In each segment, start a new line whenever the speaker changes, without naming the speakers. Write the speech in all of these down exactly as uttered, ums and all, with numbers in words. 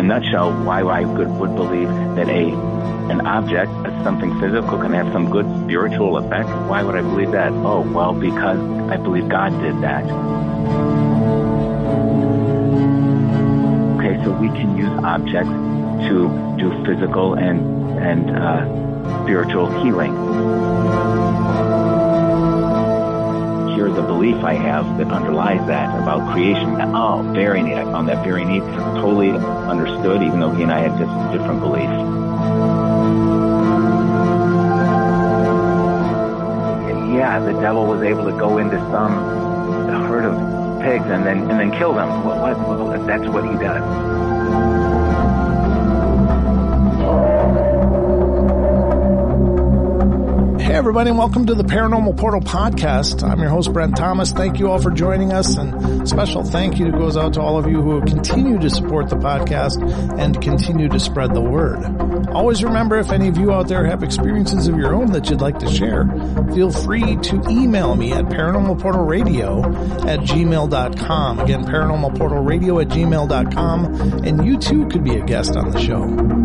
nutshell, why I could, would believe that a an object, something physical, can have some good spiritual effect. Why would I believe that? Oh, well, because I believe God did that. Okay, so we can use objects to do physical and and uh, spiritual healing. Here's a belief I have that underlies that about creation. Oh, very neat. I found that very neat. Totally understood, even though he and I had just different beliefs. And yeah, the devil was able to go into some herd of pigs and then and then kill them. Well, what, well, that's what he does.
Hey everybody, and welcome to the Paranormal Portal Podcast. I'm your host, Brent Thomas. Thank you all for joining us, and special thank you goes out to all of you who continue to support the podcast and continue to spread the word. Always remember, if any of you out there have experiences of your own that you'd like to share, feel free to email me at paranormalportalradio at gmail dot com. Again, paranormalportalradio at gmail dot com, and you too could be a guest on the show.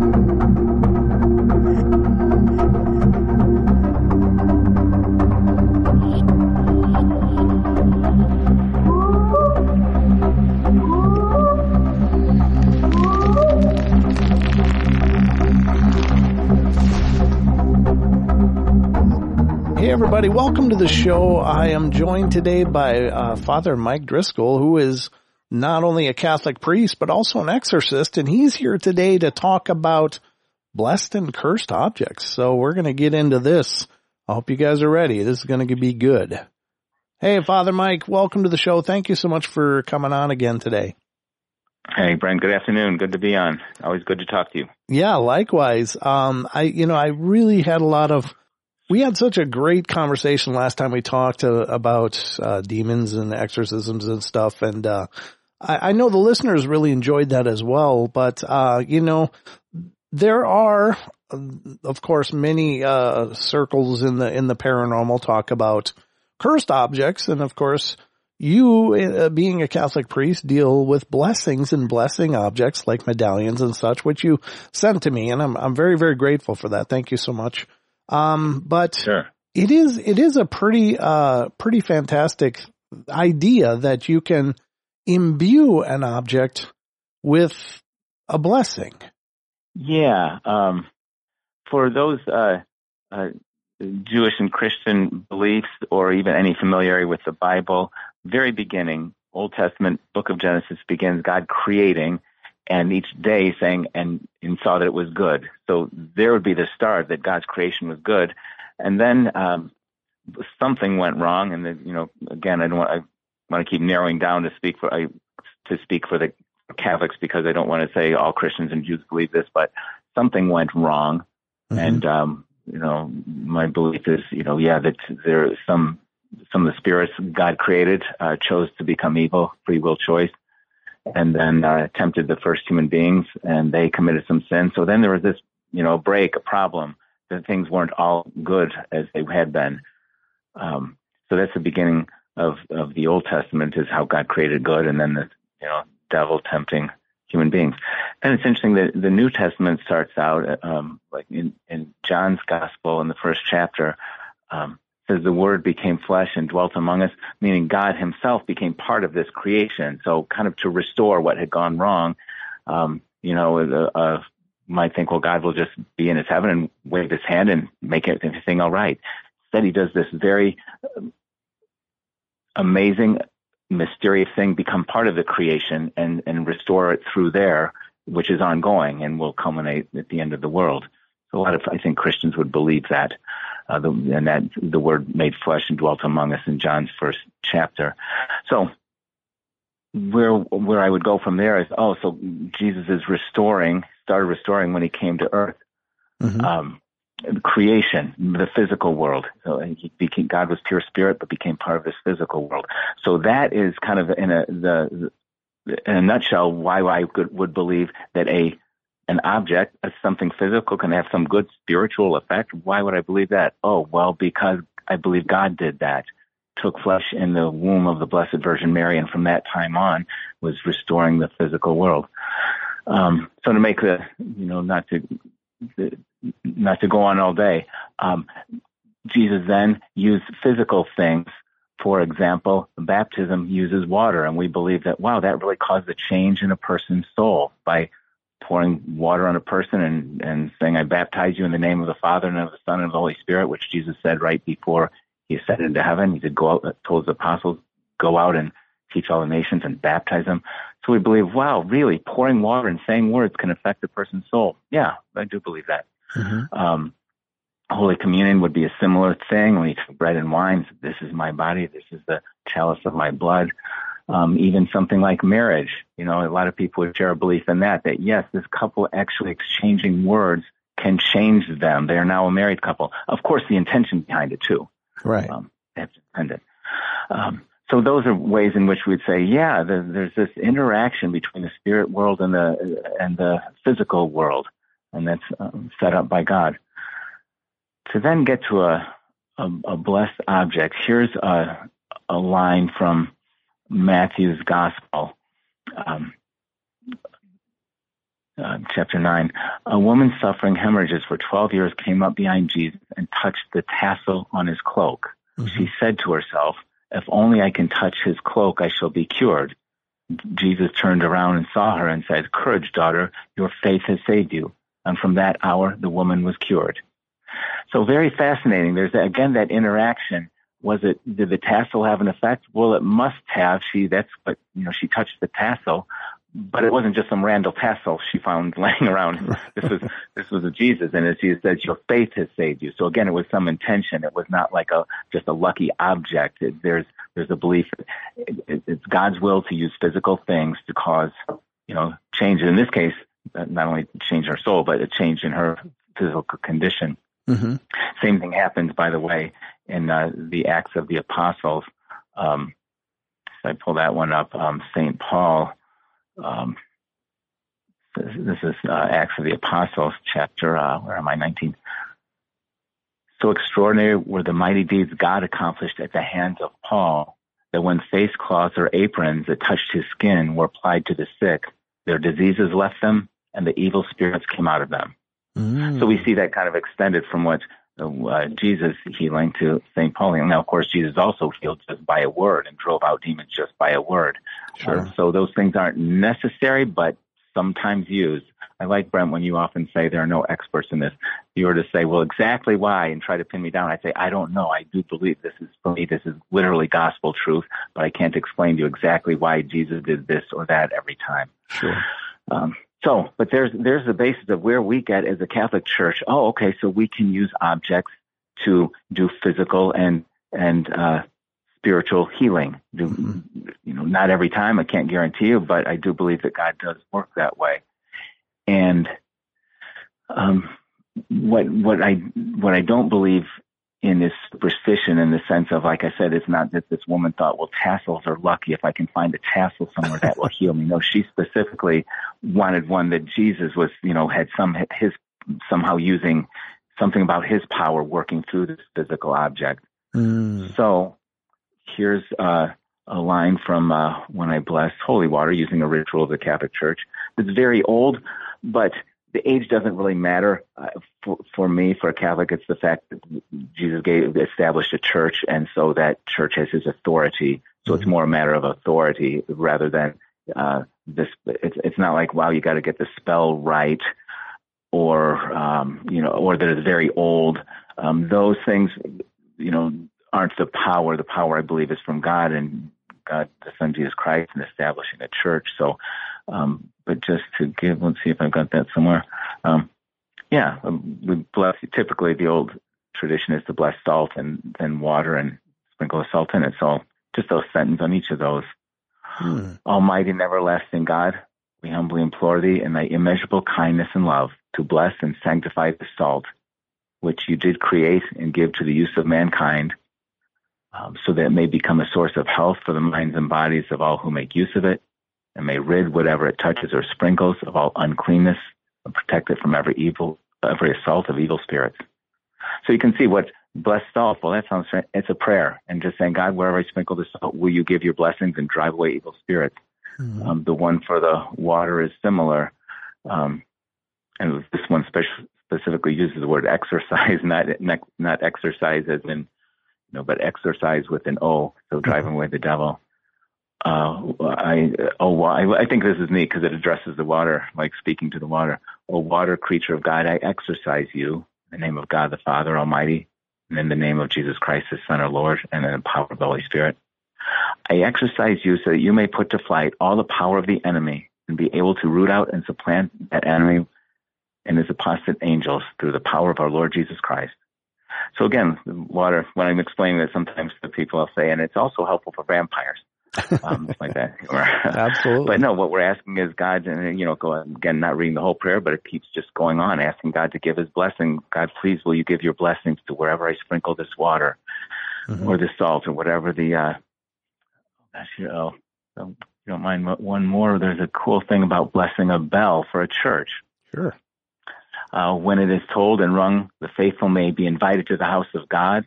Everybody, welcome to the show. I am joined today by uh, Father Mike Driscoll, who is not only a Catholic priest, but also an exorcist, and he's here today to talk about blessed and cursed objects. So we're going to get into this. I hope you guys are ready. This is going to be good. Hey, Father Mike, welcome to the show. Thank you so much for coming on again today.
Hey, Brent, good afternoon. Good to be on. Always good to talk to you.
Yeah, likewise. Um, I, you know, I really had a lot of We had such a great conversation last time we talked uh, about uh, demons and exorcisms and stuff, and uh, I, I know the listeners really enjoyed that as well. But uh, you know, there are, of course, many uh, circles in the in the paranormal talk about cursed objects, and of course, you, uh, being a Catholic priest, deal with blessings and blessing objects like medallions and such, which you sent to me, and I'm I'm very very grateful for that. Thank you so much. Um, but
sure.
it is, it is a pretty, uh, pretty fantastic idea that you can imbue an object with a blessing.
Yeah. Um, for those, uh, uh, Jewish and Christian beliefs, or even any familiarity with the Bible, very beginning, Old Testament book of Genesis begins God creating, and each day saying, and, and saw that it was good. So there would be the start that God's creation was good. And then um, something went wrong. And, then, you know, again, I don't want, I want to keep narrowing down to speak for, I, to speak for the Catholics, because I don't want to say all Christians and Jews believe this, but something went wrong. Mm-hmm. And, um, you know, my belief is, you know, yeah, that there are some, some of the spirits God created uh, chose to become evil, free will choice. And then uh, tempted the first human beings, and they committed some sin. So then there was this, you know, break, a problem, that things weren't all good as they had been. Um, so that's the beginning of, of the Old Testament, is how God created good, and then the, you know, devil tempting human beings. And it's interesting that the New Testament starts out, um, like in, in John's Gospel in the first chapter, um, says the Word became flesh and dwelt among us, meaning God himself became part of this creation. So kind of to restore what had gone wrong. Um, you know, uh, uh, might think, well, God will just be in his heaven and wave his hand and make everything all right. Instead, he does this very amazing, mysterious thing, become part of the creation and, and restore it through there, which is ongoing and will culminate at the end of the world. So a lot of, I think, Christians would believe that. Uh, the, and that the Word made flesh and dwelt among us in John's first chapter. So where where I would go from there is, oh, so Jesus is restoring, started restoring when he came to earth, mm-hmm. um, creation, the physical world. So he became, God was pure spirit, but became part of this physical world. So that is kind of in a the in a nutshell why I could, would believe that a an object, something physical, can have some good spiritual effect. Why would I believe that? Oh, well, because I believe God did that, took flesh in the womb of the Blessed Virgin Mary, and from that time on was restoring the physical world. Um, so to make the, you know, not to, the, not to go on all day, um, Jesus then used physical things. For example, baptism uses water, and we believe that, wow, that really caused a change in a person's soul by pouring water on a person and, and saying, I baptize you in the name of the Father and of the Son and of the Holy Spirit, which Jesus said right before he ascended into heaven. He said, go out, told his apostles, go out and teach all the nations and baptize them. So we believe, wow, really, pouring water and saying words can affect a person's soul. Yeah, I do believe that. Mm-hmm. Um, Holy Communion would be a similar thing. When you take bread and wine, this is my body, this is the chalice of my blood. Um, even something like marriage, you know, a lot of people would share a belief in that, that yes, this couple actually exchanging words can change them. They are now a married couple. Of course, the intention behind it too.
Right.
Um, that's dependent. Um, so those are ways in which we'd say, yeah, there, there's this interaction between the spirit world and the and the physical world, and that's um, set up by God. To then get to a, a, a blessed object, here's a, a line from Matthew's Gospel, um, uh, chapter nine. A woman suffering hemorrhages for twelve years came up behind Jesus and touched the tassel on his cloak. Mm-hmm. She said to herself, if only I can touch his cloak, I shall be cured. Jesus turned around and saw her and said, courage, daughter, your faith has saved you. And from that hour, the woman was cured. So very fascinating. There's, again, that interaction. Was it, did the tassel have an effect? Well, it must have. She, that's what, you know, she touched the tassel, but it wasn't just some random tassel she found laying around. This was, this was a Jesus. And as Jesus said, your faith has saved you. So again, it was some intention. It was not like a, just a lucky object. It, there's, there's a belief. It, it, it's God's will to use physical things to cause, you know, change. In this case, not only change her soul, but a change in her physical condition. Mm-hmm. Same thing happens, by the way, in uh, the Acts of the Apostles. Um, so I pull that one up. Um, Saint Paul. Um, this, this is uh, Acts of the Apostles, chapter. Uh, where am I? nineteen. So extraordinary were the mighty deeds God accomplished at the hands of Paul, that when face cloths or aprons that touched his skin were applied to the sick, their diseases left them, and the evil spirits came out of them. Mm. So we see that kind of extended from what uh, Jesus healing to Saint Paul. Now, of course, Jesus also healed just by a word and drove out demons just by a word. Sure. Um, so those things aren't necessary, but sometimes used. I like, Brent, when you often say there are no experts in this. If you were to say, well, exactly why, and try to pin me down, I'd say, I don't know. I do believe this is, for me, this is literally gospel truth, but I can't explain to you exactly why Jesus did this or that every time.
Sure.
Um, So, but there's there's the basis of where we get as a Catholic Church. Oh, okay, so we can use objects to do physical and and uh, spiritual healing. Do, mm-hmm. You know, not every time, I can't guarantee you, but I do believe that God does work that way. And um, what what I what I don't believe in is superstition, in the sense of, like I said, it's not that this woman thought, well, tassels are lucky. If I can find a tassel somewhere, that will heal me. No, she specifically wanted one that Jesus was, you know, had some his somehow using something about his power working through this physical object. Mm. So here's uh, a line from uh, when I blessed holy water using a ritual of the Catholic Church. It's very old, but the age doesn't really matter uh, for, for me. For a Catholic, it's the fact that Jesus gave, established a church, and so that church has his authority. So mm-hmm. It's more a matter of authority rather than uh, this. It's, it's not like, wow, you got to get the spell right, or um, you know, or that it's very old. Um, those things, you know, aren't the power. The power, I believe, is from God and God, the Son Jesus Christ, in establishing a church. So. Um, but just to give, let's see if I've got that somewhere. Um, yeah, um, we bless, typically the old tradition is to bless salt and then water and sprinkle of salt in it. So just those sentences on each of those. Hmm. Almighty and everlasting God, we humbly implore thee in thy immeasurable kindness and love to bless and sanctify the salt, which you did create and give to the use of mankind, um, so that it may become a source of health for the minds and bodies of all who make use of it, and may rid whatever it touches or sprinkles of all uncleanness, and protect it from every evil, every assault of evil spirits. So you can see what blessed salt, well, that sounds, it's a prayer, and just saying, God, wherever I sprinkle this salt, will you give your blessings and drive away evil spirits? Mm-hmm. Um, the one for the water is similar. Um, and this one spec- specifically uses the word exercise, not, not not exercise as in, you know, but exercise with an O, so driving away the devil. Uh, I oh I, I think this is neat because it addresses the water, like speaking to the water. O water, creature of God, I exercise you in the name of God the Father Almighty, and in the name of Jesus Christ, His Son, our Lord, and in the power of the Holy Spirit. I exercise you so that you may put to flight all the power of the enemy and be able to root out and supplant that enemy and his apostate angels through the power of our Lord Jesus Christ. So again, the water, when I'm explaining this, sometimes the people will say, and it's also helpful for vampires. um, it's like that.
Absolutely.
But no, what we're asking is God, and you know, go again, not reading the whole prayer, but it keeps just going on, asking God to give His blessing. God, please, will you give your blessings to wherever I sprinkle this water, mm-hmm. or this salt, or whatever the. Uh, gosh, you know, so you don't mind one more. There's a cool thing about blessing a bell for a church.
Sure.
Uh, when it is tolled and rung, the faithful may be invited to the house of God.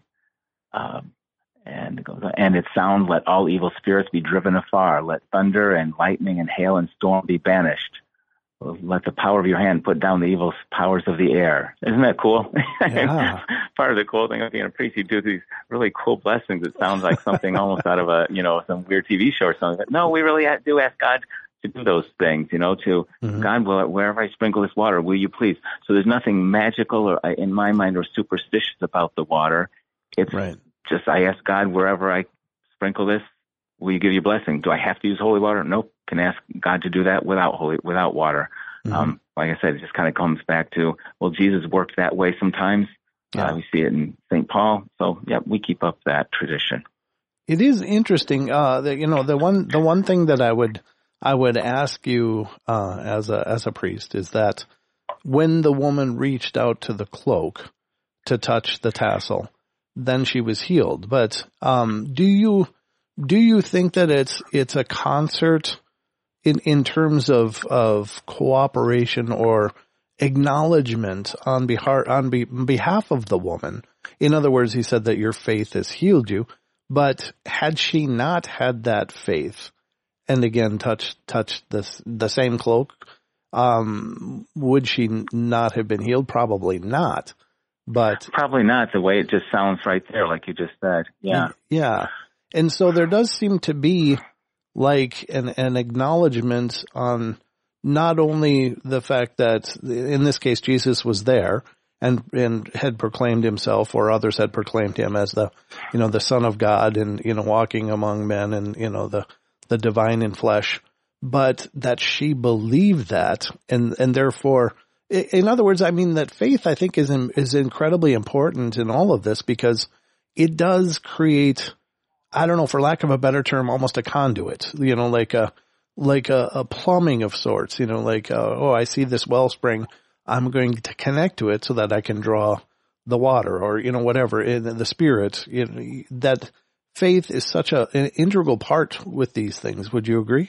Um, And it goes on, and its sound, let all evil spirits be driven afar. Let thunder and lightning and hail and storm be banished. Let the power of your hand put down the evil powers of the air. Isn't that cool?
Yeah.
Part of the cool thing of being a priest, you do these really cool blessings. It sounds like something almost out of a, you know, some weird T V show or something. But no, we really do ask God to do those things, you know, to mm-hmm. God, will, wherever I sprinkle this water, will you please? So there's nothing magical or, in my mind, or superstitious about the water. It's right. Just, I ask God, wherever I sprinkle this, will you give you a blessing? Do I have to use holy water? Nope. Can ask God to do that without holy, without water. Mm-hmm. Um, like I said, it just kind of comes back to, well, Jesus worked that way sometimes. Yeah. Uh, we see it in Saint Paul. So, yeah, we keep up that tradition.
It is interesting. Uh, that, you know, the one, the one thing that I would, I would ask you, uh, as a, as a priest is that when the woman reached out to the cloak to touch the tassel, then she was healed. But, um, do you, do you think that it's, it's a concert in, in terms of, of cooperation or acknowledgement on behalf, on be, behalf of the woman? In other words, he said that your faith has healed you, but had she not had that faith and again touched, touched this, the same cloak, um, would she not have been healed? Probably not. But
probably not, the way it just sounds right there, like you just said. Yeah.
Yeah. And so there does seem to be like an, an acknowledgement on not only the fact that in this case Jesus was there and, and had proclaimed himself, or others had proclaimed him as the, you know, the Son of God and, you know, walking among men and, you know, the, the divine in flesh, but that she believed that and, and therefore, in other words, I mean that faith, I think, is in, is incredibly important in all of this because it does create, I don't know, for lack of a better term, almost a conduit. You know, like a like a, a plumbing of sorts. You know, like uh, oh, I see this wellspring, I'm going to connect to it so that I can draw the water, or you know, whatever in the Spirit. You know, that faith is such a, an integral part with these things. Would you agree?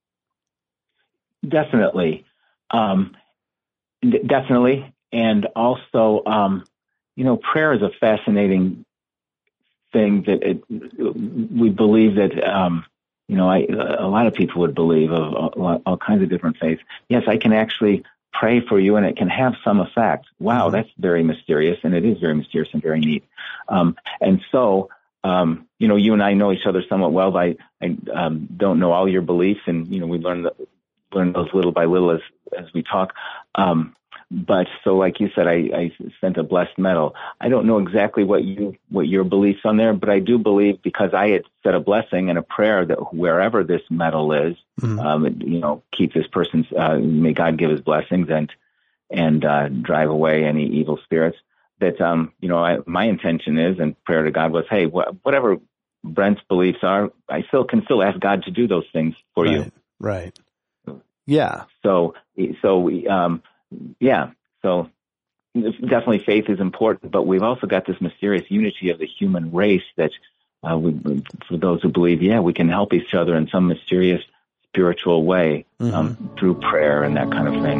Definitely. Um, Definitely. And also, um, you know, prayer is a fascinating thing that it, we believe that, um, you know, I, a lot of people would believe of all, all kinds of different faiths. Yes, I can actually pray for you and it can have some effect. Wow, that's very mysterious. And it is very mysterious and very neat. Um, and so, um, you know, you and I know each other somewhat well, but I, I um, don't know all your beliefs. And, you know, we learn, the, learn those little by little as, as we talk. Um, but so like you said, I, I sent a blessed medal. I don't know exactly what you, what your beliefs on there, but I do believe because I had said a blessing and a prayer that wherever this medal is, mm-hmm. um, you know, keep this person's, uh, may God give his blessings and, and, uh, drive away any evil spirits that, um, you know, I, my intention is and prayer to God was, hey, wh- whatever Brent's beliefs are, I still can still ask God to do those things for
right,
you.
Right. Yeah.
So, so, um, yeah, so definitely faith is important, but we've also got this mysterious unity of the human race that uh, we, for those who believe, yeah, we can help each other in some mysterious spiritual way mm-hmm. um, through prayer and that kind of thing.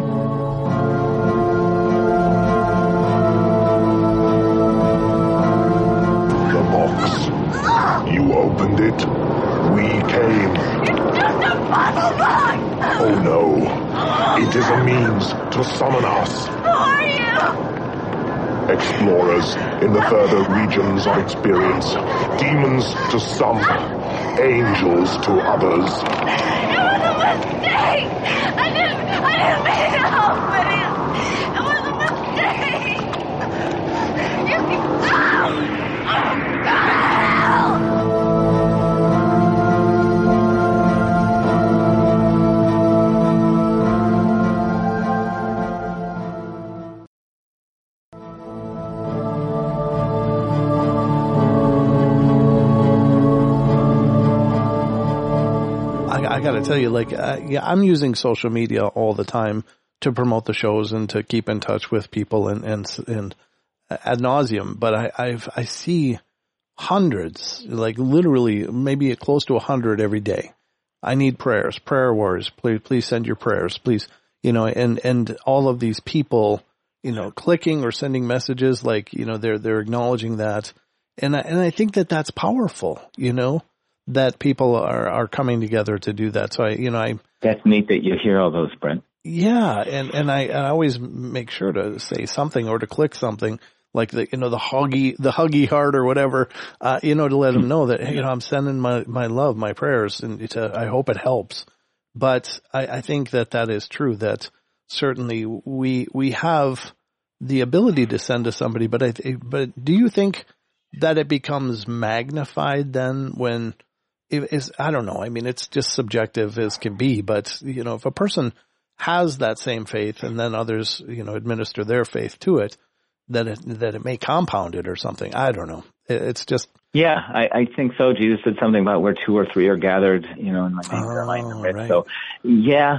The box. You opened it. We came.
It's just a puzzle box!
Oh, no. It is a means to summon us.
Who are you?
Explorers in the further regions of experience. Demons to some, angels to others.
It was a mistake! I didn't, I didn't mean to help it. It was a mistake! You can go! Go!
I got to tell you, like, uh, yeah, I'm using social media all the time to promote the shows and to keep in touch with people and and and ad nauseum. But I I've, I see hundreds, like literally maybe close to a hundred every day. I need prayers, prayer warriors. Please, please send your prayers, please. You know, and and all of these people, you know, clicking or sending messages, like, you know, they're they're acknowledging that, and I, and I think that that's powerful. You know, that people are, are coming together to do that. So I, you know, I,
that's neat that you hear all those, Brent.
Yeah. And, and I, and I always make sure to say something or to click something like the, you know, the huggy, the huggy heart or whatever, uh, you know, to let them know that, hey, you know, I'm sending my, my love, my prayers, and to, I hope it helps. But I, I think that that is true, that certainly we, we have the ability to send to somebody, but I, but do you think that it becomes magnified then when, It is, I don't know. I mean, it's just subjective as can be, but, you know, if a person has that same faith and then others, you know, administer their faith to it, that it, that it may compound it or something. I don't know. It, it's just.
Yeah, I, I think so. Jesus said something about where two or three are gathered, you know, in my name,
oh,
I in the midst.
Right.
So, yeah,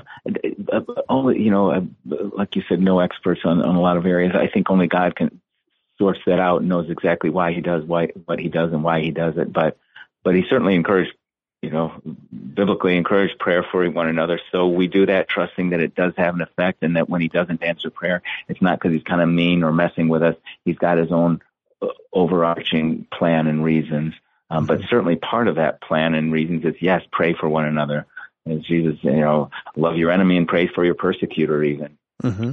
only, you know, like you said, no experts on, on a lot of areas. I think only God can sorts that out and knows exactly why he does why, what he does and why he does it. But, but he certainly encouraged, you know, biblically encouraged prayer for one another. So we do that trusting that it does have an effect, and that when he doesn't answer prayer, it's not because he's kind of mean or messing with us. He's got his own overarching plan and reasons. Um, mm-hmm. But certainly part of that plan and reasons is, yes, pray for one another. As Jesus, you know, love your enemy and pray for your persecutor even.
Mm-hmm.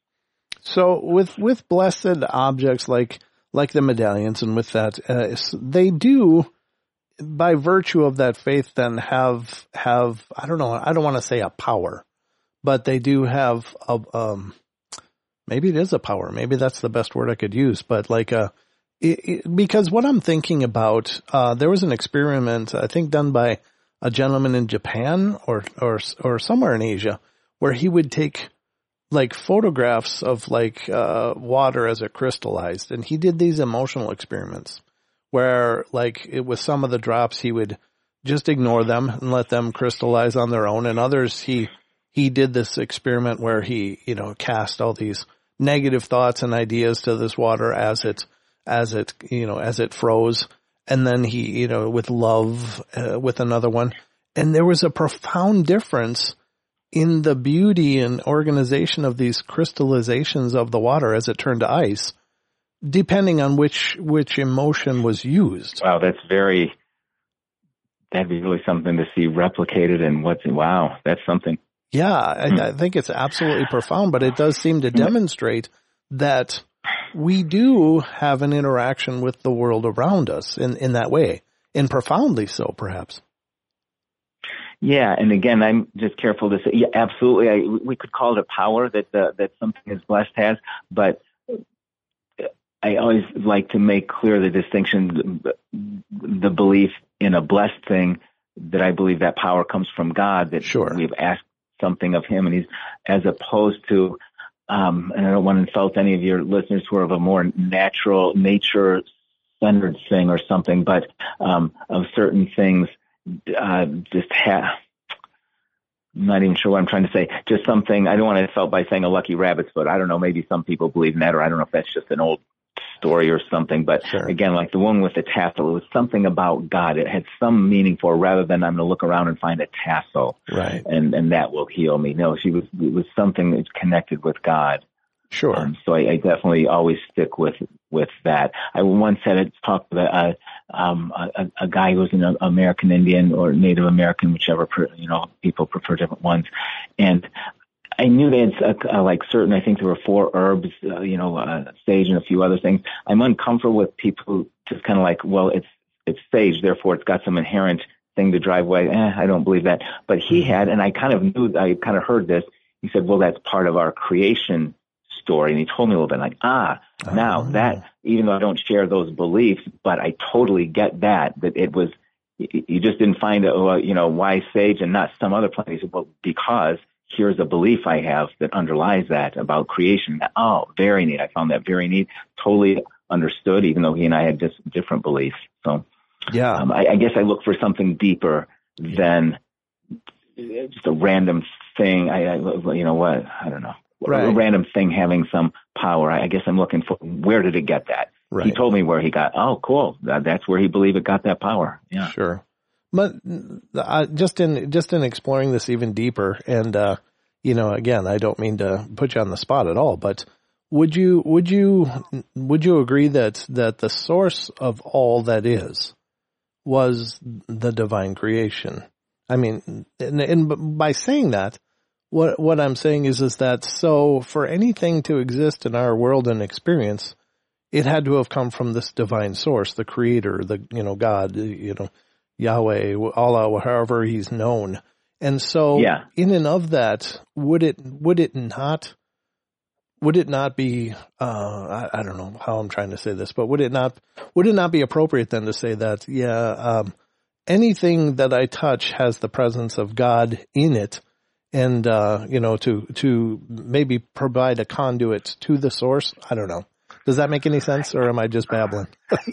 So with, with blessed objects like, like the medallions and with that, uh, they do, by virtue of that faith, then have, have, I don't know, I don't want to say a power, but they do have a, um, maybe it is a power. Maybe that's the best word I could use, but like a, it, it, because what I'm thinking about, uh, there was an experiment, I think done by a gentleman in Japan or, or, or somewhere in Asia, where he would take like photographs of like, uh, water as it crystallized. And he did these emotional experiments where like it was some of the drops, he would just ignore them and let them crystallize on their own. And others, he, he did this experiment where he, you know, cast all these negative thoughts and ideas to this water as it, as it, you know, as it froze. And then he, you know, with love, uh, with another one. And there was a profound difference in the beauty and organization of these crystallizations of the water as it turned to ice, depending on which, which emotion was used.
Wow. That's very, that'd be really something to see replicated. And what's, wow, that's something.
Yeah. I, I think it's absolutely profound, but it does seem to demonstrate that we do have an interaction with the world around us in, in that way, and profoundly so, perhaps.
Yeah, and again, I'm just careful to say, yeah, absolutely. I, we could call it a power that uh, that something is blessed has, but I always like to make clear the distinction, the belief in a blessed thing, that I believe that power comes from God, that
sure.
we've asked something of him, and he's, as opposed to, um, and I don't want to insult any of your listeners who are of a more natural, nature-centered thing or something, but um, of certain things, uh, just have, I'm not even sure what I'm trying to say, just something, I don't want to insult by saying a lucky rabbit's foot. I don't know, maybe some people believe in that, or I don't know if that's just an old story or something, but
sure. Again,
like the one with the tassel, it was something about God. It had some meaning for, rather than I'm going to look around and find a tassel,
right? And
and that will heal me. No, she was, it was something that's connected with God.
Sure.
Um, so I, I definitely always stick with with that. I once had a talk with a, um, a, a guy who was an American Indian or Native American, whichever, you know, people prefer different ones, and I knew they had uh, like certain, I think there were four herbs, uh, you know, uh, sage and a few other things. I'm uncomfortable with people who just kind of like, well, it's, it's sage, therefore it's got some inherent thing to drive away. Eh, I don't believe that. But he had, and I kind of knew, I kind of heard this. He said, well, that's part of our creation story. And he told me a little bit like, ah, oh. now that, even though I don't share those beliefs, but I totally get that, that it was, you just didn't find, a, you know, why sage and not some other plant. He said, well, because here's a belief I have that underlies that about creation. Oh, very neat. I found that very neat. Totally understood, even though he and I had just different beliefs. So, yeah, um, I, I guess I look for something deeper than just a random thing. I, I you know what? I don't know. Right. A random thing having some power. I, I guess I'm looking for, where did it get that? Right. He told me where he got, oh, cool. That, that's where he believed it got that power. Yeah.
Sure. But uh, just in just in exploring this even deeper, and uh, you know, again, I don't mean to put you on the spot at all, but would you would you would you agree that that the source of all that is was the divine creation? I mean, and, and by saying that, what what I'm saying is is that so for anything to exist in our world and experience, it had to have come from this divine source, the Creator, the you know God, you know. Yahweh, Allah, however he's known. And so yeah. in and of that, would it, would it not, would it not be, uh, I, I don't know how I'm trying to say this, but would it not, would it not be appropriate then to say that, yeah, um, anything that I touch has the presence of God in it and, uh, you know, to, to maybe provide a conduit to the source? I don't know. Does that make any sense, or am I just babbling?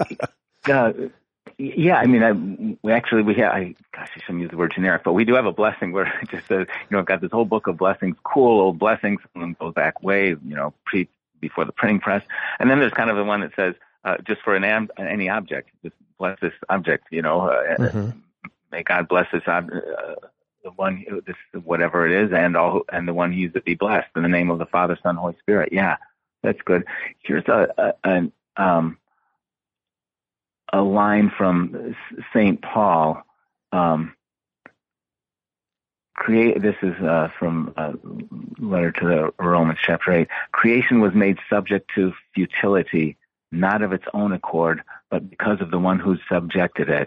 uh, Yeah, I mean, I, we actually, we have, I, gosh, I shouldn't use the word generic, but we do have a blessing where it just says, you know, I've got this whole book of blessings, cool old blessings, and goes back way, you know, pre, before the printing press. And then there's kind of the one that says, uh, just for an am, any object, just bless this object, you know, uh, mm-hmm. may God bless this object, uh, the one, this, whatever it is, and all, and the one he used to be blessed in the name of the Father, Son, Holy Spirit. Yeah, that's good. Here's a, a an, um, a line from Saint Paul, um, create, this is, uh, from a letter to the Romans chapter eight. Creation was made subject to futility, not of its own accord, but because of the one who subjected it,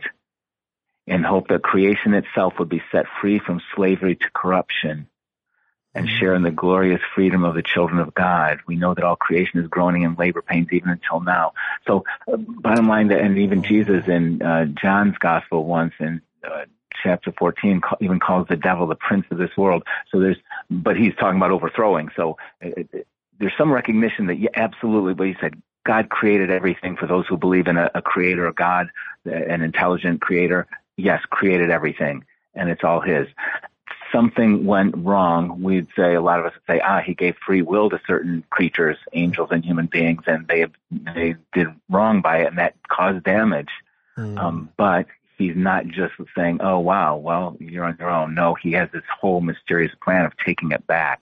in hope that creation itself would be set free from slavery to corruption and share in the glorious freedom of the children of God. We know that all creation is groaning in labor pains even until now. So, uh, bottom line, and even Jesus in uh, John's gospel once in uh, chapter fourteen even calls the devil the prince of this world. So there's, but he's talking about overthrowing. So it, it, there's some recognition that, yeah, absolutely, but he said God created everything for those who believe in a, a creator, a God, an intelligent creator. Yes, created everything, and it's all his. Something went wrong, we'd say, a lot of us would say, ah, he gave free will to certain creatures, angels and human beings, and they they did wrong by it, and that caused damage. Mm. Um, but he's not just saying, oh, wow, well, you're on your own. No, he has this whole mysterious plan of taking it back.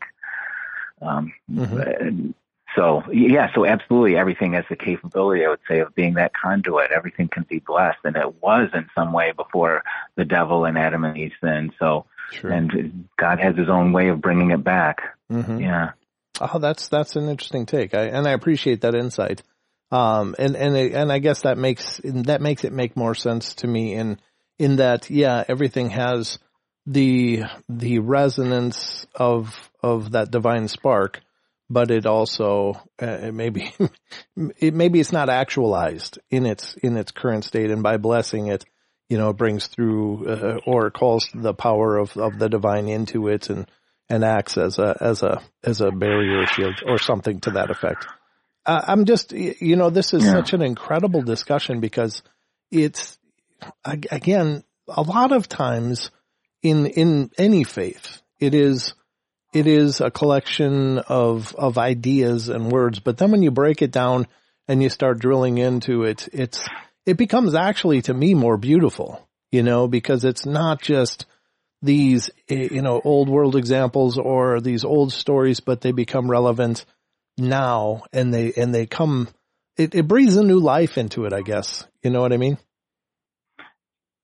Um, mm-hmm. So, yeah, so absolutely everything has the capability, I would say, of being that conduit. Everything can be blessed, and it was in some way before the devil and Adam and Eve sinned. So, sure. And God has his own way of bringing it back. Mm-hmm. Yeah.
Oh, that's that's an interesting take, I, and I appreciate that insight. Um, and and and I guess that makes that makes it make more sense to me in in that, yeah, everything has the the resonance of of that divine spark. But it also, uh, maybe, it, maybe it's not actualized in its, in its current state. And by blessing it, you know, it brings through, uh, or calls the power of, of the divine into it and, and acts as a, as a, as a barrier shield or something to that effect. Uh, I'm just, you know, this is yeah. such an incredible discussion because it's, again, a lot of times in, in any faith, it is, It is a collection of, of ideas and words, but then when you break it down and you start drilling into it, it's, it becomes actually to me more beautiful, you know, because it's not just these, you know, old world examples or these old stories, but they become relevant now and they, and they come, it, it breathes a new life into it, I guess. You know what I mean?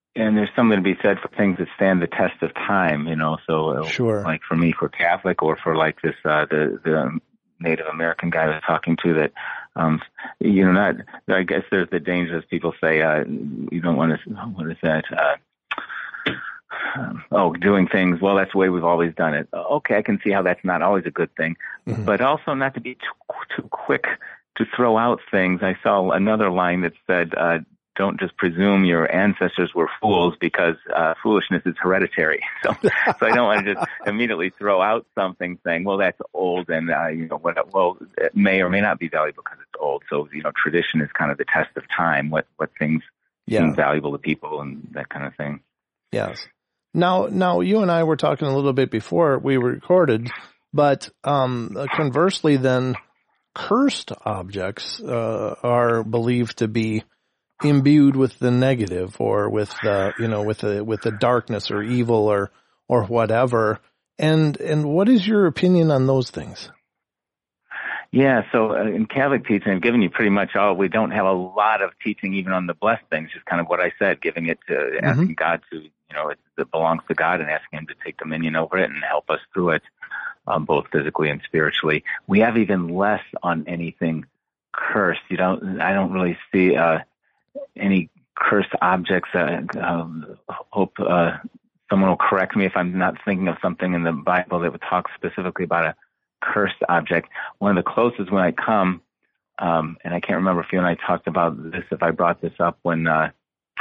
and there's something to be said for things that stand the test of time, you know. So,
sure.
like for me, for Catholic, or for like this uh, the the Native American guy I was talking to, that um, you know, not. I guess there's the danger, as people say, uh, you don't want to. What is that? Uh, Um, oh, doing things, well, that's the way we've always done it. Okay, I can see how that's not always a good thing, mm-hmm. but also not to be too, too quick to throw out things. I saw another line that said, uh, don't just presume your ancestors were fools, because uh, foolishness is hereditary. So, so I don't want to just immediately throw out something saying, well, that's old, and, uh, you know, what, well, it may or may not be valuable because it's old. So, you know, tradition is kind of the test of time, what, what things yeah. seem valuable to people and that kind of thing.
Yes. Now, now you and I were talking a little bit before we recorded, but um, conversely, then cursed objects uh, are believed to be imbued with the negative, or with the you know with the with the darkness or evil or or whatever. And and what is your opinion on those things?
Yeah, so uh, in Catholic teaching, I've given you pretty much all. We don't have a lot of teaching even on the blessed things, just kind of what I said, giving it to, mm-hmm. asking God to, you know, it, it belongs to God, and asking Him to take dominion over it and help us through it, um, both physically and spiritually. We have even less on anything cursed. You don't, I don't really see uh, any cursed objects. Uh, um, hope uh, someone will correct me if I'm not thinking of something in the Bible that would talk specifically about a cursed object. One of the closest when I come, um, and I can't remember if you and I talked about this, if I brought this up when uh,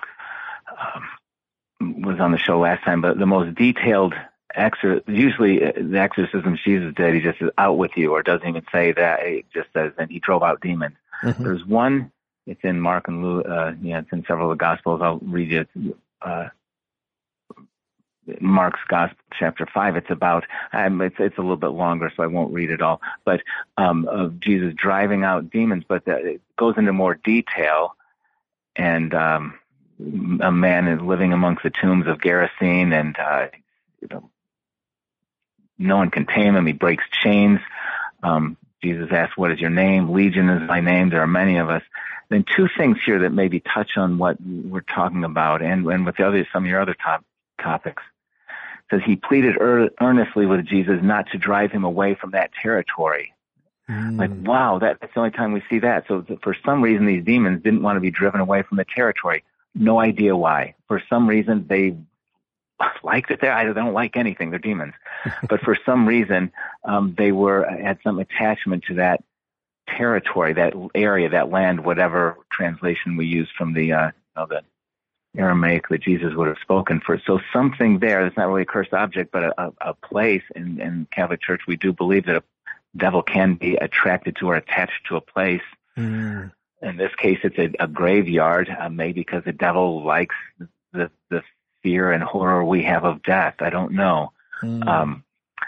um, was on the show last time, but the most detailed exor usually uh, the exorcisms Jesus did, He just is out with you, or doesn't even say that. It just says that He drove out demons. Mm-hmm. There's one, it's in Mark and Luke, uh, yeah, it's in several of the Gospels. I'll read it. Uh, Mark's Gospel, chapter five. It's about, um, it's it's a little bit longer, so I won't read it all, but um, of Jesus driving out demons, but the, it goes into more detail, and um, a man is living amongst the tombs of Gerasene, and uh, you know, no one can tame him. He breaks chains. Um, Jesus asks, what is your name? Legion is my name. There are many of us. Then two things here that maybe touch on what we're talking about, and, and with the other, some of your other top topics. Says he pleaded ear- earnestly with Jesus not to drive him away from that territory. Mm. Like, wow, that, that's the only time we see that. So th- for some reason, these demons didn't want to be driven away from the territory. No idea why. For some reason, they liked it there. I don't like anything. They're demons. But for some reason, um, they were had some attachment to that territory, that area, that land, whatever translation we use from the, uh, you know, the Aramaic that Jesus would have spoken for. So something there that's not really a cursed object, but a, a, a place. In, in Catholic Church, we do believe that a devil can be attracted to or attached to a place. Mm. In this case, it's a, a graveyard, uh, maybe because the devil likes the, the fear and horror we have of death. I don't know. Mm. Um,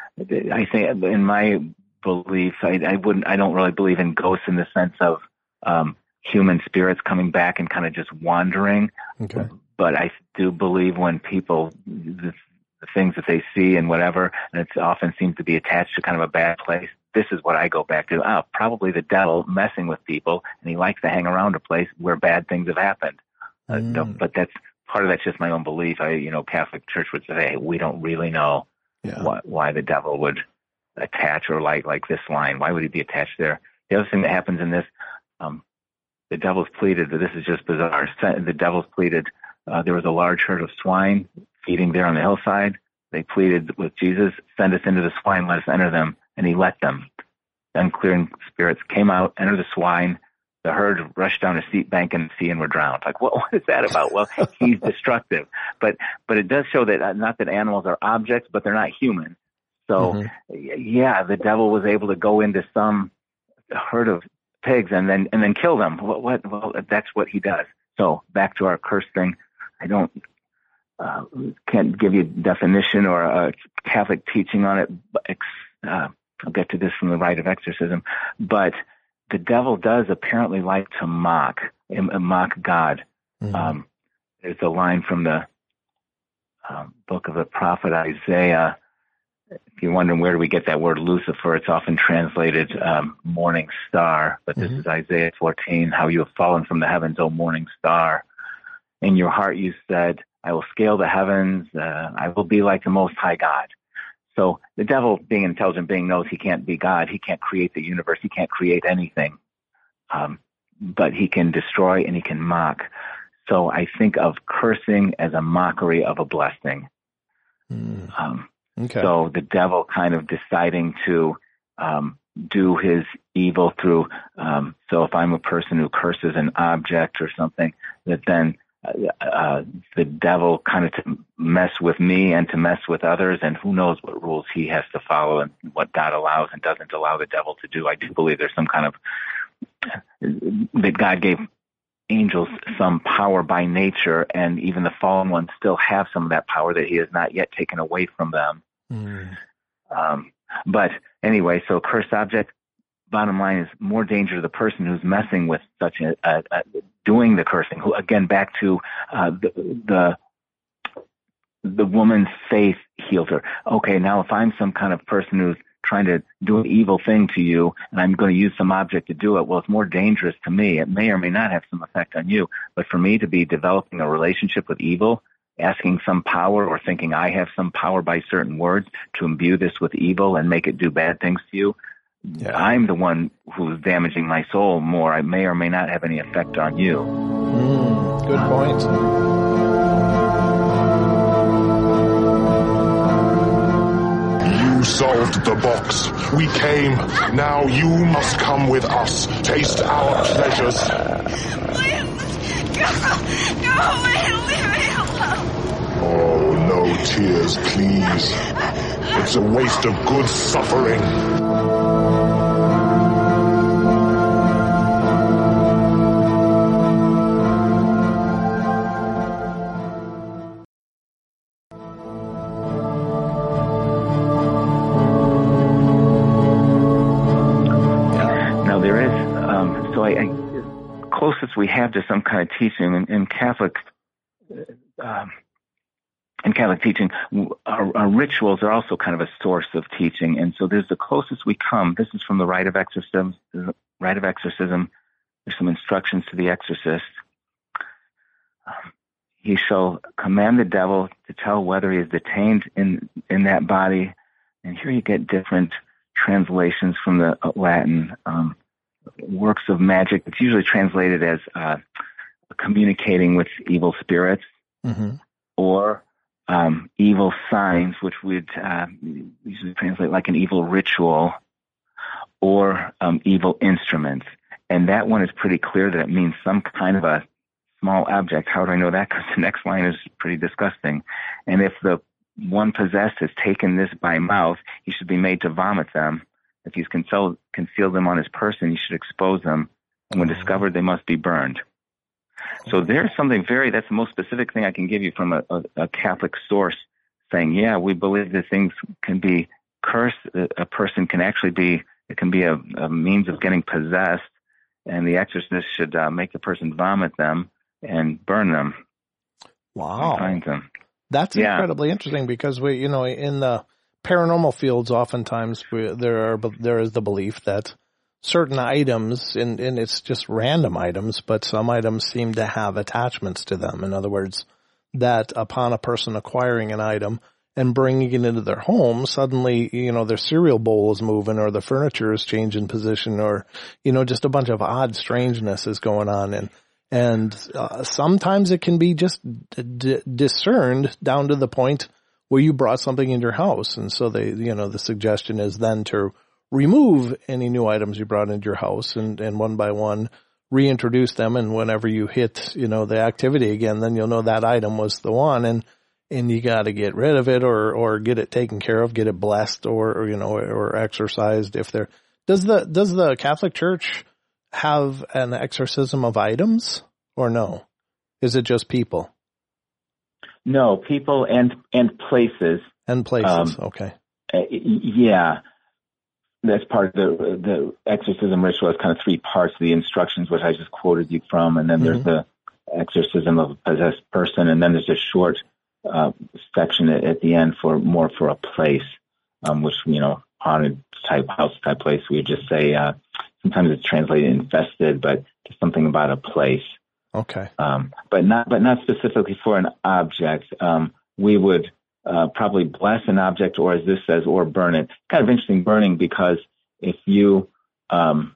I think in my belief, I, I wouldn't, I don't really believe in ghosts in the sense of, um, human spirits coming back and kind of just wandering. Okay. But I do believe when people, the, the things that they see and whatever, and it often seems to be attached to kind of a bad place, this is what I go back to. Oh, probably the devil messing with people, and he likes to hang around a place where bad things have happened. Mm. Uh, but that's part of that's just my own belief. I, you know, Catholic Church would say, hey, we don't really know yeah. why, why the devil would attach or like, like this line. Why would he be attached there? The other thing that happens in this, um, the devils pleaded, this is just bizarre. The devils pleaded, uh, there was a large herd of swine feeding there on the hillside. They pleaded with Jesus, send us into the swine, let us enter them. And he let them. The unclean spirits came out, entered the swine. The herd rushed down a steep bank in the sea and were drowned. Like, what, what is that about? Well, he's destructive. But but it does show that, uh, not that animals are objects, but they're not human. So, mm-hmm. yeah, the devil was able to go into some herd of pigs and then and then kill them. What, what? Well, that's what he does. So back to our curse thing. I don't uh, can't give you a definition or a Catholic teaching on it. But, uh, I'll get to this from the rite of exorcism. But the devil does apparently like to mock mock God. Mm-hmm. Um, there's a line from the um, book of the prophet Isaiah. If you're wondering where do we get that word Lucifer, it's often translated um, morning star, but this mm-hmm. is Isaiah fourteen, how you have fallen from the heavens, O morning star. In your heart you said, I will scale the heavens. Uh, I will be like the Most High God. So the devil, being an intelligent being, knows he can't be God. He can't create the universe. He can't create anything. Um, but he can destroy and he can mock. So I think of cursing as a mockery of a blessing. Mm. Um, okay. So the devil kind of deciding to um, do his evil through, um, so if I'm a person who curses an object or something, that then uh, uh, the devil kind of to mess with me and to mess with others, and who knows what rules he has to follow and what God allows and doesn't allow the devil to do. I do believe there's some kind of, that God gave angels some power by nature, and even the fallen ones still have some of that power that he has not yet taken away from them. Mm. Um, but anyway, so cursed object, bottom line is more danger to the person who's messing with such a, a, a doing the cursing, who again, back to uh, the, the the woman's faith healed her. Okay, now if I'm some kind of person who's trying to do an evil thing to you, and I'm going to use some object to do it, well, it's more dangerous to me. It may or may not have some effect on you, but for me to be developing a relationship with evil, asking some power or thinking I have some power by certain words to imbue this with evil and make it do bad things to you, yeah. I'm the one who's damaging my soul more. I may or may not have any effect on you.
Mm, good point.
You solved the box. We came. Now you must come with us. Taste our pleasures.
Please, go. Go away and leave me alone.
Oh, no tears, please. It's a waste of good suffering.
Closest we have to some kind of teaching in, in Catholic um, in Catholic teaching, our, our rituals are also kind of a source of teaching, and so there's the closest we come. This is from the rite of exorcism. Rite of exorcism. There's some instructions to the exorcist. Um, he shall command the devil to tell whether he is detained in in that body, and here you get different translations from the Latin. Um, works of magic. It's usually translated as uh, communicating with evil spirits, mm-hmm. or um, evil signs, which would uh, usually translate like an evil ritual, or um, evil instruments. And that one is pretty clear that it means some kind of a small object. How do I know that? Because the next line is pretty disgusting. And if the one possessed has taken this by mouth, he should be made to vomit them. If he's concealed, concealed them on his person, he should expose them, and when discovered, they must be burned. So there's something very, that's the most specific thing I can give you from a, a, a Catholic source, saying, yeah, we believe that things can be cursed. A person can actually be, it can be a, a means of getting possessed, and the exorcist should uh, make the person vomit them and burn them.
Wow.
Find them.
That's
yeah.
incredibly interesting, because we, you know, in the paranormal fields, oftentimes we, there are there is the belief that certain items, and, and it's just random items, but some items seem to have attachments to them. In other words, that upon a person acquiring an item and bringing it into their home, suddenly, you know, their cereal bowl is moving, or the furniture is changing position, or, you know, just a bunch of odd strangeness is going on. And and uh, sometimes it can be just d- discerned down to the point where you brought something in your house. And so they, you know, the suggestion is then to remove any new items you brought into your house, and, and one by one reintroduce them. And whenever you hit, you know, the activity again, then you'll know that item was the one, and, and you got to get rid of it, or, or get it taken care of, get it blessed, or, or, you know, or exorcised if there. Does the, does the Catholic Church have an exorcism of items, or no? Is it just people?
No, people and and places.
And places, um, okay.
Uh, yeah. That's part of the the exorcism ritual. Is kind of three parts of the instructions, which I just quoted you from, and then mm-hmm. there's the exorcism of a possessed person, and then there's a short uh, section at, at the end for more for a place, um, which, you know, haunted type house type place. We would just say uh, sometimes it's translated infested, but just something about a place.
Okay.
Um, but not, but not specifically for an object. Um, we would uh, probably bless an object, or as this says, or burn it. Kind of interesting, burning, because if you um,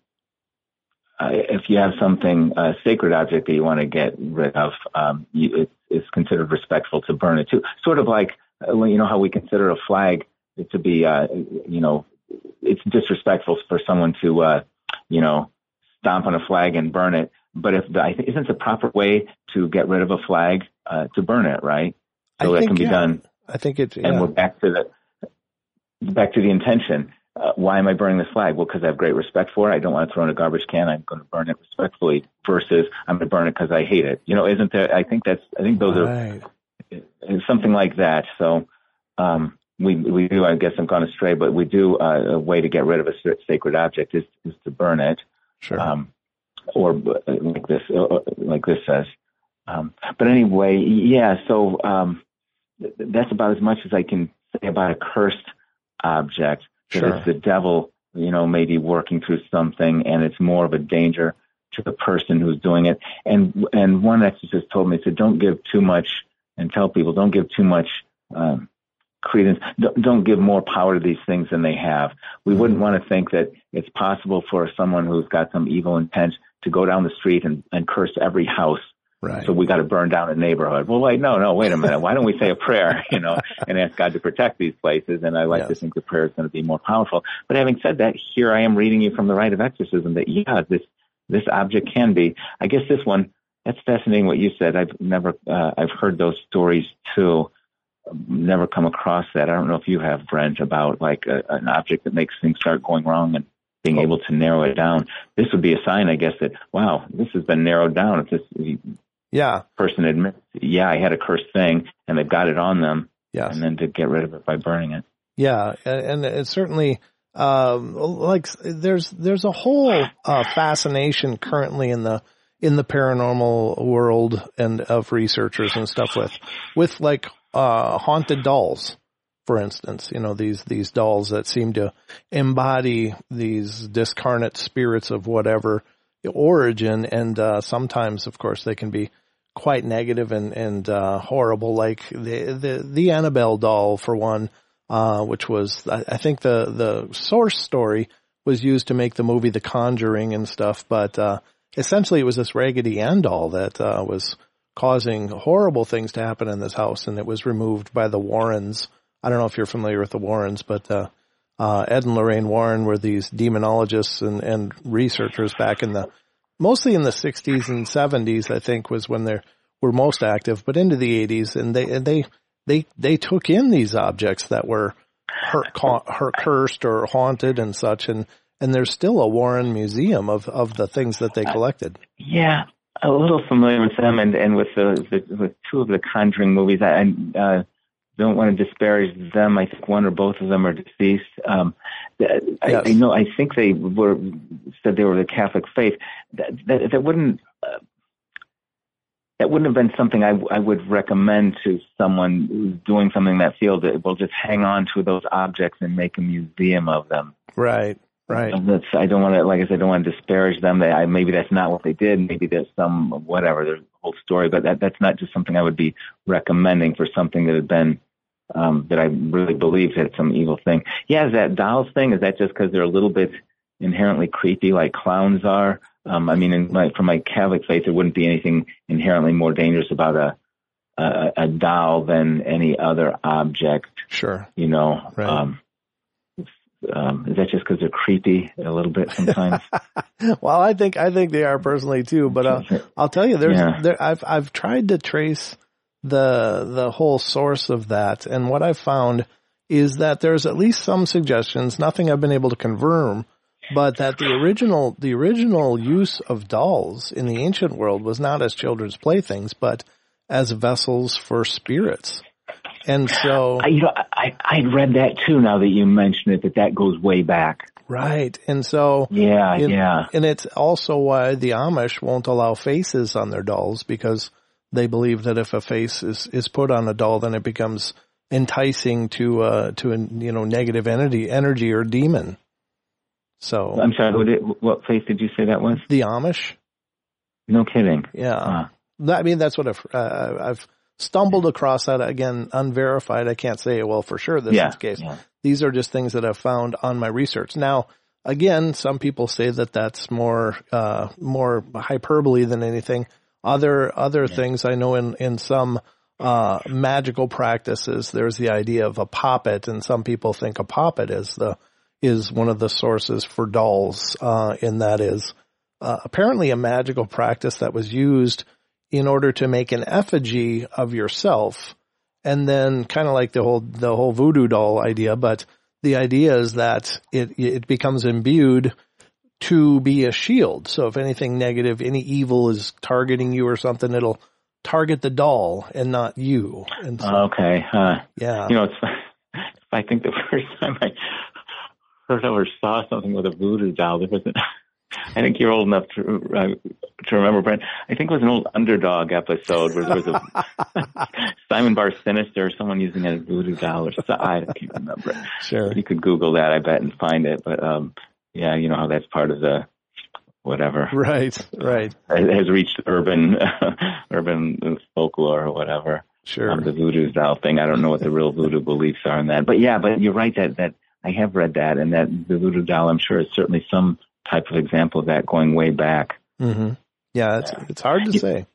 uh, if you have something a sacred object that you want to get rid of, um, you, it, it's considered respectful to burn it too. Sort of like uh, you know how we consider a flag to be, uh, you know, it's disrespectful for someone to, uh, you know, stomp on a flag and burn it. But if the, I think isn't the proper way to get rid of a flag uh, to burn it, right? So
I
that
think,
can be
yeah.
done.
I think it. Yeah.
And we're back to the back to the intention. Uh, why am I burning this flag? Well, because I have great respect for it. I don't want to throw in a garbage can. I'm going to burn it respectfully. Versus I'm going to burn it because I hate it. You know, isn't there? I think that's. I think those
right.
are something like that. So um, we we do. I guess I'm gone astray, but we do. Uh, a way to get rid of a sacred object is is to burn it.
Sure.
Um, or like this, uh, like this says. Um, but anyway, yeah. So um, th- that's about as much as I can say about a cursed object. That
Sure.
it's the devil, you know, maybe working through something, and it's more of a danger to the person who's doing it. And and one exorcist told me, he said, don't give too much, and tell people, don't give too much um, credence. Don't, don't give more power to these things than they have. We mm-hmm. wouldn't want to think that it's possible for someone who's got some evil intent to go down the street and, and curse every house.
Right.
So we got to burn down a neighborhood. Well, wait, no, no, wait a minute. Why don't we say a prayer, you know, and ask God to protect these places? And I like
yes.
to think the prayer is going to be more powerful. But having said that, here I am reading you from the Rite of Exorcism that, yeah, this this object can be. I guess this one, that's fascinating what you said. I've never, uh, I've heard those stories too. Never come across that. I don't know if you have, Brent, about like a, an object that makes things start going wrong and being able to narrow it down. This would be a sign, I guess, that, wow, this has been narrowed down. If this
yeah.
person admits, yeah, I had a cursed thing, and they've got it on them,
yes.
and then to get rid of it by burning it.
Yeah, and it's certainly um, like there's there's a whole uh, fascination currently in the in the paranormal world and of researchers and stuff with with like uh, haunted dolls, for instance. You know, these these dolls that seem to embody these discarnate spirits of whatever origin, and uh, sometimes, of course, they can be quite negative and and uh, horrible, like the the the Annabelle doll, for one, uh, which was I, I think the the source story was used to make the movie The Conjuring and stuff, but uh, essentially it was this Raggedy Ann doll that uh, was causing horrible things to happen in this house, and it was removed by the Warrens. I don't know if you're familiar with the Warrens, but uh, uh, Ed and Lorraine Warren were these demonologists and, and researchers back in the, mostly in the sixties and seventies, I think, was when they were most active, but into the eighties, and they, and they, they, they took in these objects that were hurt, hurt, cursed or haunted and such, and, and there's still a Warren museum of, of the things that they collected.
Yeah. A little familiar with them, and, and with the, the with two of the Conjuring movies. I, I uh, don't want to disparage them. I think one or both of them are deceased. Um, I,
yes.
I know. I think they were said they were the Catholic faith. That that, that wouldn't uh, that wouldn't have been something I, I would recommend to someone who's doing something in that field. That will just hang on to those objects and make a museum of them.
Right. Right.
That's, I don't want to, like I said, I don't want to disparage them. They, I, maybe that's not what they did. Maybe there's some, whatever, there's a whole story, but that, that's not just something I would be recommending for something that had been, um, that I really believed had some evil thing. Yeah, is that dolls thing? Is that just because they're a little bit inherently creepy like clowns are? Um, I mean, in my, from my Catholic faith, there wouldn't be anything inherently more dangerous about a, a, a doll than any other object.
Sure.
You know,
right.
um, Um, is that just because they're creepy a little bit sometimes?
Well, I think I think they are personally too. But uh, I'll tell you, there's
yeah.
there, I've I've tried to trace the the whole source of that, and what I've found is that there's at least some suggestions. Nothing I've been able to confirm, but that the original the original use of dolls in the ancient world was not as children's playthings, but as vessels for spirits. And so,
I, you know, I I'd read that too. Now that you mention it, that that goes way back.
Right, and so
yeah,
in,
yeah,
and it's also why the Amish won't allow faces on their dolls, because they believe that if a face is, is put on a doll, then it becomes enticing to uh to a you know negative entity, energy or demon. So
I'm sorry. What, did, what face did you say that was?
The Amish.
No kidding.
Yeah.
Uh,
I mean, that's what I've, uh, I've stumbled across that, again, unverified. I can't say, well, for sure this
yeah,
is the case.
Yeah.
These are just things that I've found on my research. Now, again, some people say that that's more, uh, more hyperbole than anything. Other, other yeah. things I know in, in some, uh, magical practices, there's the idea of a poppet, and some people think a poppet is the, is one of the sources for dolls, uh, and that is, uh, apparently a magical practice that was used in order to make an effigy of yourself. And then kind of like the whole, the whole voodoo doll idea, but the idea is that it, it becomes imbued to be a shield. So if anything negative, any evil is targeting you or something, it'll target the doll and not you. And so,
okay. Uh,
yeah.
You know, it's, I think the first time I heard or saw something with a voodoo doll, there was an, I think you're old enough to uh, to remember, Brent. I think it was an old Underdog episode where there was a Simon Bar Sinister, someone using a voodoo doll or something. I can't remember.
Sure.
You could Google that, I bet, and find it. But, um, yeah, you know how that's part of the whatever.
Right, right.
It has reached urban urban folklore or whatever.
Sure.
Um, the voodoo doll thing. I don't know what the real voodoo beliefs are in that. But, yeah, but you're right that, that I have read that, and that the voodoo doll, I'm sure, is certainly some type of example of that going way back.
Mm-hmm. Yeah, it's it's hard to
you,
say.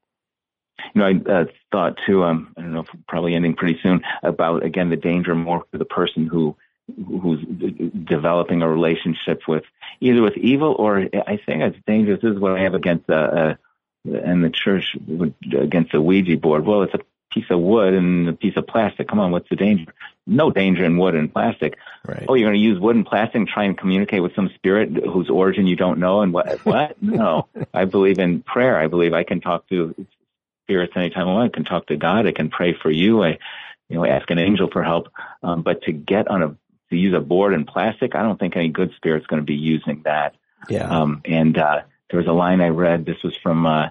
You know, I uh, thought too. Um, I don't know if we're probably ending pretty soon about again the danger more for the person who who's developing a relationship with either with evil or I think it's dangerous. This is what I have against uh, uh and the church would, against the Ouija board. Well, it's a piece of wood and a piece of plastic. Come on, what's the danger? No danger in wood and plastic.
Right.
Oh, you're going to use wood and plastic and try and communicate with some spirit whose origin you don't know? And what? What? No. I believe in prayer. I believe I can talk to spirits anytime I want. I can talk to God. I can pray for you. I, you know, ask an angel for help. Um, but to get on a, to use a board and plastic, I don't think any good spirit's going to be using that.
Yeah.
Um, and, uh, there was a line I read. This was from, uh,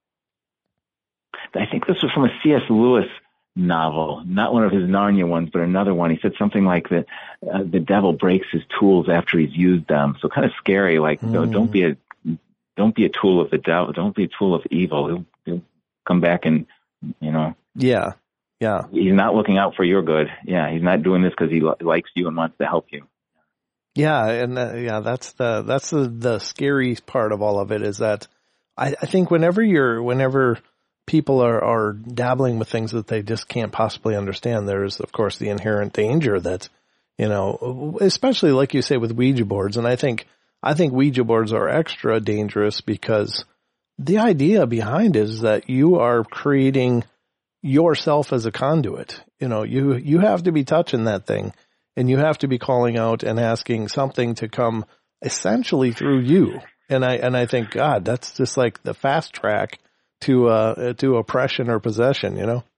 I think this was from a C S Lewis novel, not one of his Narnia ones, but another one. He said something like that, uh, the devil breaks his tools after he's used them. So kind of scary, like, mm. no, don't be a, don't be a tool of the devil. Don't be a tool of evil. He'll, he'll come back and, you know.
Yeah. Yeah.
He's not looking out for your good. Yeah. He's not doing this because he li- likes you and wants to help you.
Yeah. And uh, yeah, that's the, that's the, the scary part of all of it is that I, I think whenever you're, whenever, people are, are dabbling with things that they just can't possibly understand, there's, of course, the inherent danger that, you know, especially like you say with Ouija boards. And I think, I think Ouija boards are extra dangerous because the idea behind it is that you are creating yourself as a conduit. You know, you, you have to be touching that thing and you have to be calling out and asking something to come essentially through you. And I, and I think, God, that's just like the fast track to uh to oppression or possession, you know?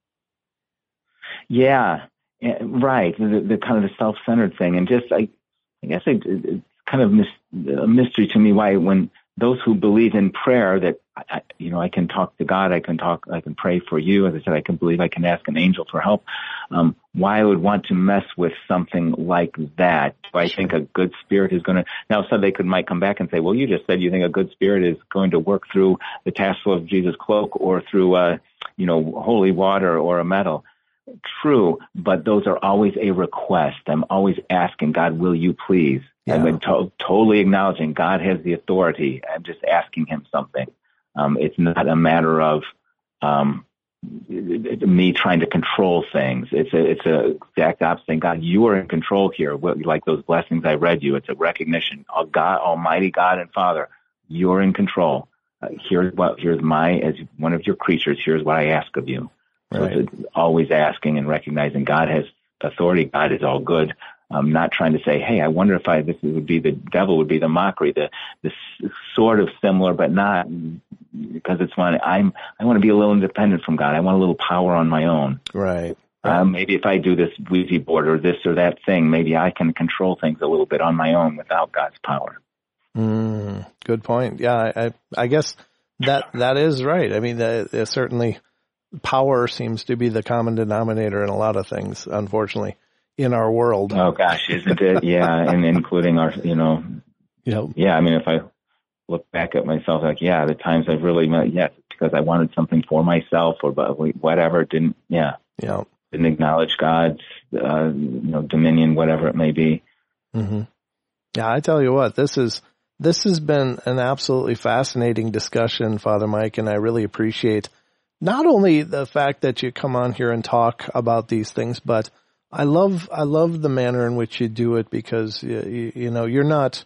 Yeah,
right. The, the kind of the self-centered thing, and just I, I guess it, it's kind of mis- a mystery to me why when those who believe in prayer that I, you know I can talk to God, I can talk, I can pray for you. As I said, I can believe I can ask an angel for help. Um, why I would want to mess with something like that? Do I think a good spirit is going to? Now, so they could might come back and say, "Well, you just said you think a good spirit is going to work through the tassel of Jesus' cloak or through, uh, you know, holy water or a metal." True, but those are always a request. I'm always asking God, "Will you please?" Yeah. I'm to- totally acknowledging God has the authority. I'm just asking Him something. Um, it's not a matter of um, me trying to control things. It's a it's a exact opposite. Saying, God, you are in control here. Like those blessings I read you. It's a recognition of God, Almighty God and Father. You're in control. Uh, here's what. Here's my as one of your creatures. Here's what I ask of you. Right. So it's always asking and recognizing God has authority. God is all good. I'm not trying to say, hey, I wonder if I, this would be the devil would be the mockery, the, the sort of similar, but not because it's one, I'm, I want to be a little independent from God. I want a little power on my own.
Right. right.
Um, maybe if I do this Ouija board or this or that thing, maybe I can control things a little bit on my own without God's power.
Mm, good point. Yeah. I, I guess that, that is right. I mean, that, certainly power seems to be the common denominator in a lot of things, unfortunately. In our world.
Oh gosh, isn't it? Yeah, and including our, you know,
yep.
yeah. I mean, if I look back at myself like, yeah, the times I've really met, yes, because I wanted something for myself or whatever, didn't, yeah,
yeah,
didn't acknowledge God's, uh, you know, dominion, whatever it may be.
Mm-hmm. Yeah, I tell you what, this is, this has been an absolutely fascinating discussion, Father Mike, and I really appreciate not only the fact that you come on here and talk about these things, but I love, I love the manner in which you do it because, you, you know, you're not,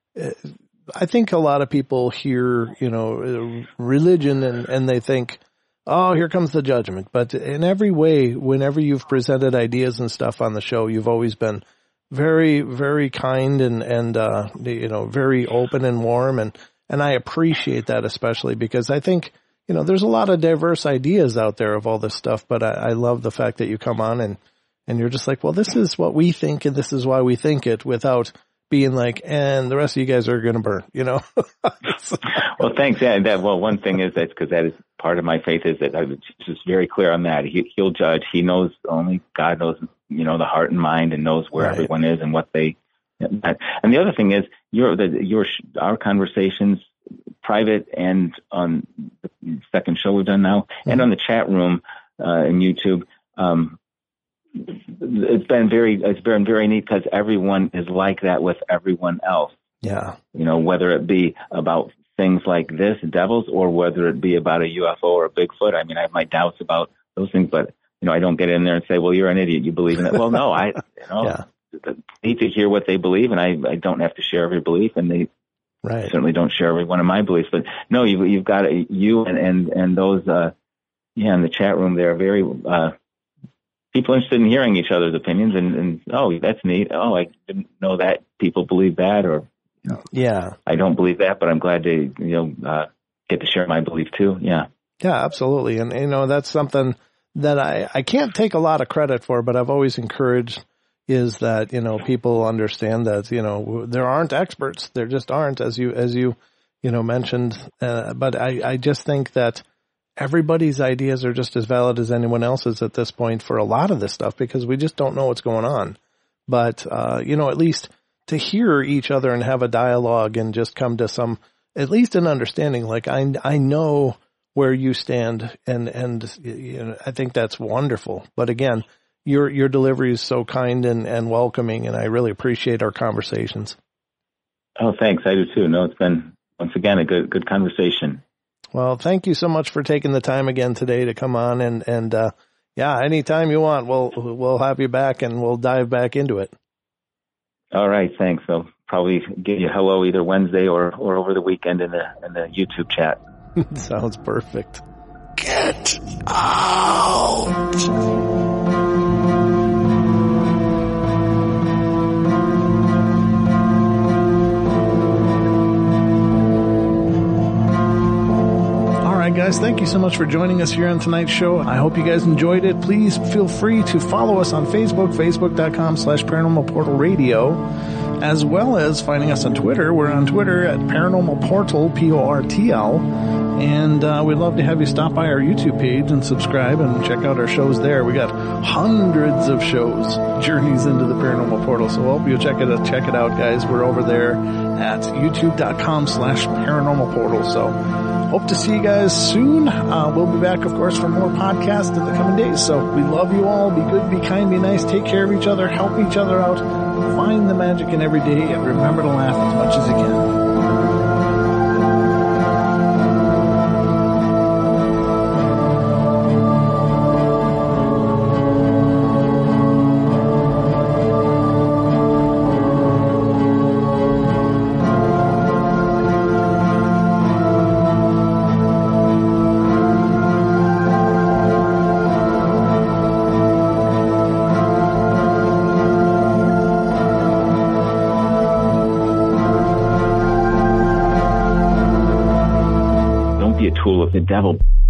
I think a lot of people hear, you know, religion and, and they think, oh, here comes the judgment. But in every way, whenever you've presented ideas and stuff on the show, you've always been very, very kind and, and, uh, you know, very open and warm. And, and I appreciate that especially because I think, you know, there's a lot of diverse ideas out there of all this stuff, but I, I love the fact that you come on and, and you're just like, well, this is what we think and this is why we think it without being like, and the rest of you guys are going to burn, you know?
Well, thanks. Yeah, that, well, one thing is that because that is part of my faith is that I'm just very clear on that. He, he'll judge. He knows, only God knows, you know, the heart and mind and knows where right. everyone is and what they, and the other thing is your, the, your, our conversations, private and on the second show we've done now, mm-hmm. and on the chat room uh, in YouTube. Um, it's been very, it's been very neat because everyone is like that with everyone else.
Yeah.
You know, whether it be about things like this, devils, or whether it be about a U F O or a Bigfoot. I mean, I have my doubts about those things, but you know, I don't get in there and say, well, you're an idiot. You believe in it. Well, no, I, you know,
yeah.
need to hear what they believe, and I, I don't have to share every belief, and they
right.
certainly don't share every one of my beliefs. But no, you've, you've got you and, and, and those, uh, yeah, in the chat room, they're very, uh, people interested in hearing each other's opinions, and, and oh, that's neat. Oh, I didn't know that people believe that, or you know,
yeah,
I don't believe that, but I'm glad to you know uh, get to share my belief too. Yeah,
yeah, absolutely, and you know that's something that I I can't take a lot of credit for, but I've always encouraged is that you know people understand that you know there aren't experts, there just aren't, as you as you you know mentioned, uh, but I I just think that everybody's ideas are just as valid as anyone else's at this point for a lot of this stuff because we just don't know what's going on. But, uh, you know, at least to hear each other and have a dialogue and just come to some, at least an understanding, like I, I know where you stand and, and, you know, I think that's wonderful. But again, your, your delivery is so kind and, and welcoming, and I really appreciate our conversations.
Oh, thanks. I do too. No, it's been, once again, a good, good conversation.
Well, thank you so much for taking the time again today to come on and, and, uh, yeah, anytime you want, we'll, we'll have you back and we'll dive back into it.
All right. Thanks. I'll probably give you hello either Wednesday or, or over the weekend in the, in the YouTube chat.
Sounds perfect.
Get out!
Guys, thank you so much for joining us here on tonight's show. I hope you guys enjoyed it. Please feel free to follow us on Facebook, facebook.com slash paranormal portal radio, as well as finding us on Twitter. We're on Twitter at Paranormal Portal, P O R T L. And uh, we'd love to have you stop by our YouTube page and subscribe and check out our shows there. We got hundreds of shows, Journeys into the Paranormal Portal. So I hope you'll check it out, check it out, guys. We're over there at youtube.com slash paranormal portal. So hope to see you guys soon. Uh, we'll be back, of course, for more podcasts in the coming days. So we love you all. Be good, be kind, be nice. Take care of each other. Help each other out. Find the magic in every day. And remember to laugh as much as you can.
Tool of the devil.